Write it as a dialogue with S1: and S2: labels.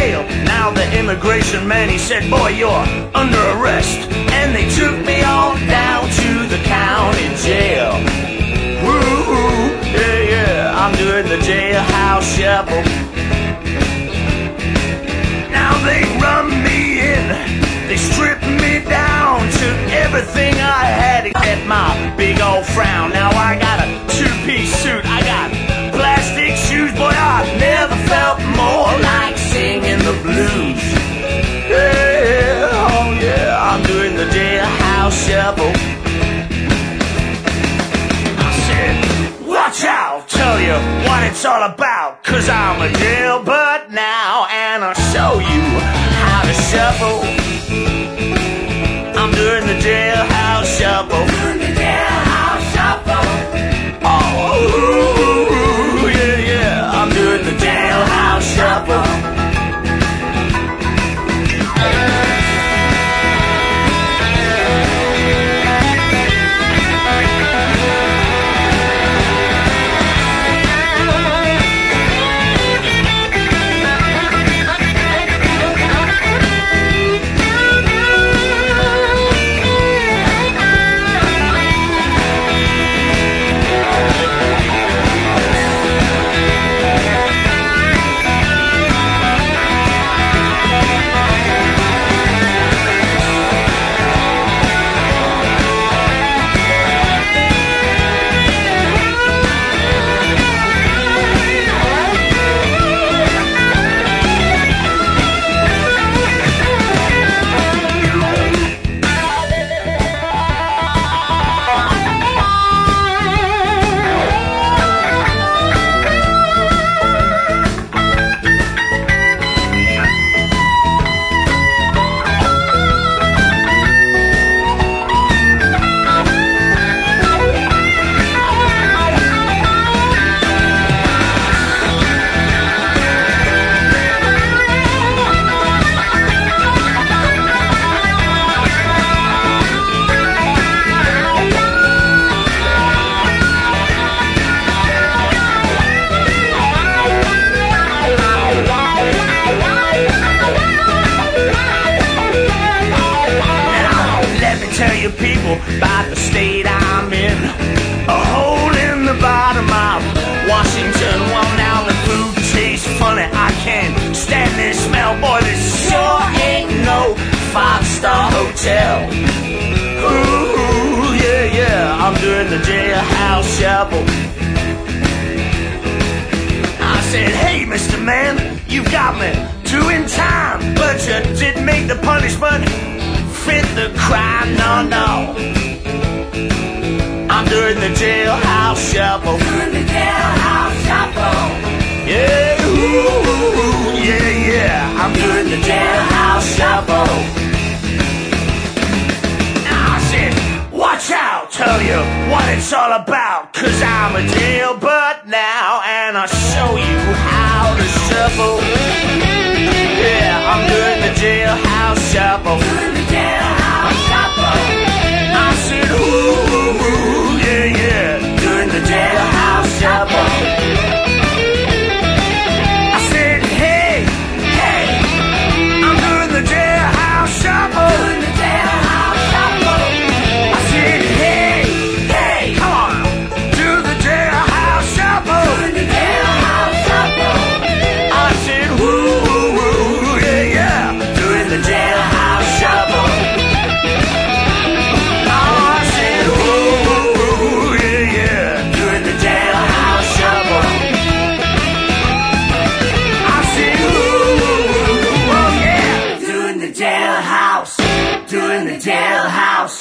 S1: jail. Now the immigration man, he said, boy, you're under arrest. And they took me on down to the county jail. Woo, yeah, yeah, I'm doing the jailhouse shuffle. Now they run me in, they strip me down, took everything I had to get my big old frown. Now I got a two-piece suit, I got plastic shoes. Boy, I've never felt more like singing the blues. Yeah, oh yeah, I'm doing the jailhouse shuffle. I said, watch out, tell you what it's all about, 'cause I'm a jailbird now, and I'll show you how to shuffle. I'm doing the jailhouse shuffle. Doing the jailhouse shuffle. Oh, yeah, yeah, I'm doing the jailhouse shuffle. People about the state I'm in, a hole in the bottom of Washington. Well, now the food tastes funny, I can't stand this smell. Boy, this sure ain't no five-star hotel. Ooh, yeah, yeah, I'm doing the jailhouse shuffle. I said, hey, Mr. Man, you've got me doing time, but you didn't make the punishment fit the crime, no, no. I'm doing the jailhouse shuffle. Doing the jailhouse shuffle. Yeah, ooh, yeah, yeah. I'm doing the jailhouse shuffle. Now I said, watch out, tell you what it's all about, 'cause I'm a jailbird now, and I'll show you how to shuffle. Yeah, I'm doing the jailhouse shuffle. Doing the jailhouse shuffle. I said, ooh, yeah, yeah, doing the jailhouse shuffle. I said, hey, hey, I'm doing the jailhouse shuffle. Doing the jailhouse shuffle. I said, hey, hey, come on, do the jailhouse shuffle. Doing the jailhouse shuffle. I said, ooh, yeah, yeah, doing the jailhouse shuffle. I said, ooh, yeah, yeah, doing the jailhouse shuffle. I said, ooh, oh yeah, doing the jailhouse, doing the jailhouse.